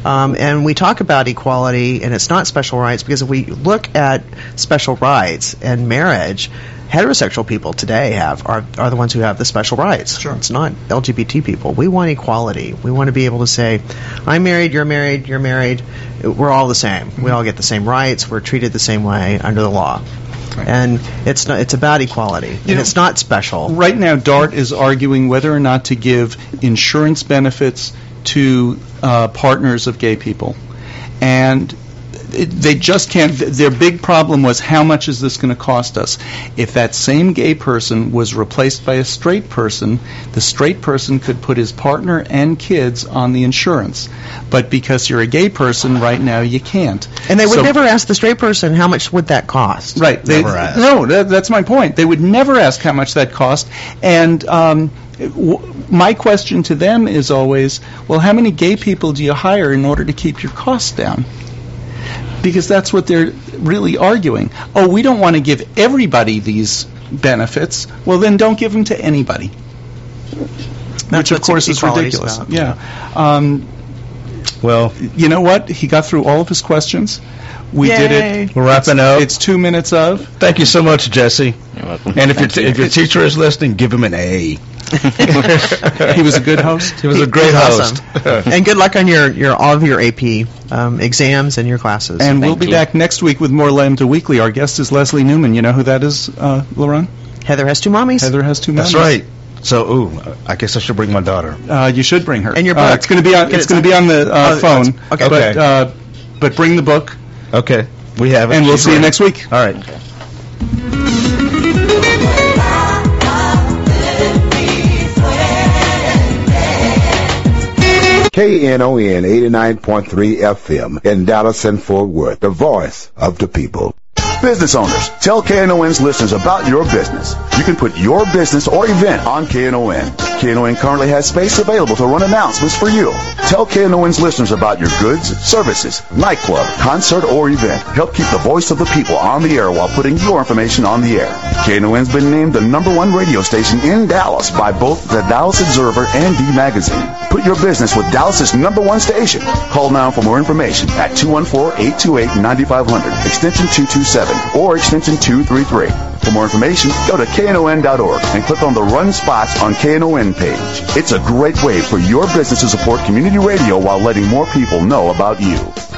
Um, and we talk about equality, and it's not special rights, because if we look at special rights and marriage, heterosexual people today have are, are the ones who have the special rights. Sure. It's not L G B T people. We want equality. We want to be able to say, I'm married, you're married, you're married. We're all the same. Mm-hmm. We all get the same rights. We're treated the same way under the law. Right. And it's not, it's about equality, you and know, it's not special. Right now, DART is arguing whether or not to give insurance benefits to uh, partners of gay people. And it, they just can't. Their big problem was, how much is this going to cost us? If that same gay person was replaced by a straight person, the straight person could put his partner and kids on the insurance. But because you're a gay person right now, you can't. And they would so, never ask the straight person, how much would that cost? Right. They, never ask. No, that, that's my point. They would never ask how much that cost. And um, w- my question to them is always, well, how many gay people do you hire in order to keep your costs down? Because that's what they're really arguing. Oh, we don't want to give everybody these benefits. Well, then don't give them to anybody. That's Which, of course, is ridiculous. About. Yeah. Um, well, you know what? He got through all of his questions. We Yay. did it. We're wrapping it's, up. It's two minutes of. Thank you so much, Jesse. You're welcome. And if your Thank you. if your teacher is listening, give him an A. He was a good host. He was a great He's host. Awesome. And good luck on your, your all of your A P um, exams and your classes. And we'll Thank be you. back next week with more Lambda Weekly. Our guest is Leslie Newman. You know who that is, uh, Lauren? Heather has two mommies. Heather has two mommies. That's right. So, ooh, I guess I should bring my daughter. Uh, you should bring her. And your Uh, book. it's going to be on. Get It's it going to be on the uh, Oh, phone. that's- okay. But, Okay. uh, but bring the book, Okay, we have it. and we'll She's see you ready. next week. All right. K N O N eighty-nine point three F M in Dallas and Fort Worth, the voice of the people. Business owners, tell K N O N's listeners about your business. You can put your business or event on K N O N. K N O N currently has space available to run announcements for you. Tell K N O N's listeners about your goods, services, nightclub, concert, or event. Help keep the voice of the people on the air while putting your information on the air. K N O N's been named the number one radio station in Dallas by both the Dallas Observer and D Magazine. Put your business with Dallas's number one station. Call now for more information at two one four, eight two eight, nine five zero zero, extension two two seven, or extension two three three. For more information, go to K N O N dot org and click on the Run Spots on K N O N page. It's a great way for your business to support community radio while letting more people know about you.